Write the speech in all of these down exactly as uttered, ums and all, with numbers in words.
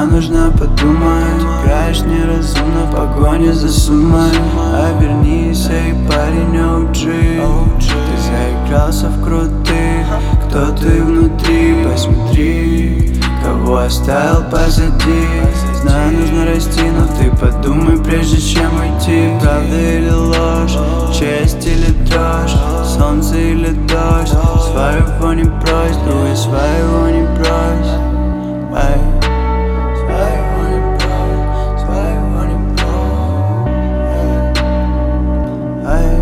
нужно подумать. Играешь неразумно в погоне за суммой. Обернись, эй, парень, оу джи. Ты заигрался в крутых. Кто ты внутри, посмотри, кого оставил позади. Знаю, нужно расти, но ты подумай, прежде чем уйти. Правда или ложь, честь или дрожь, солнце или дождь. Своего не брось, друга своего не брось. Ай. Своего не брось, своего не брось. Ай,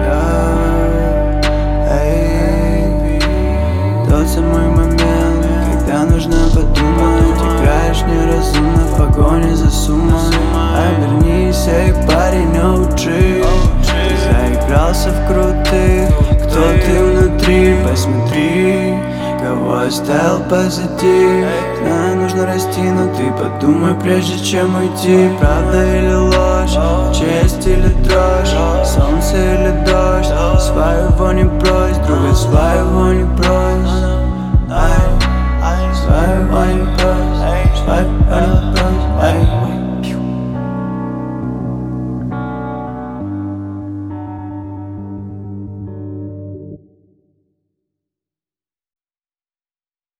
ай, ай. Тот самый момент, когда нужно подумать. Играешь неразумно в погоне за суммой. Обернись, эй, парень, оу джи. Ты заигрался в крутых. Кто ты внутри, посмотри, кого оставил позади. Знаю, нужно расти, но ты подумай, прежде чем уйти. Правда или ложь, честь или дрожь, солнце или дождь. Своего не брось, друга своего не брось. Своего не брось.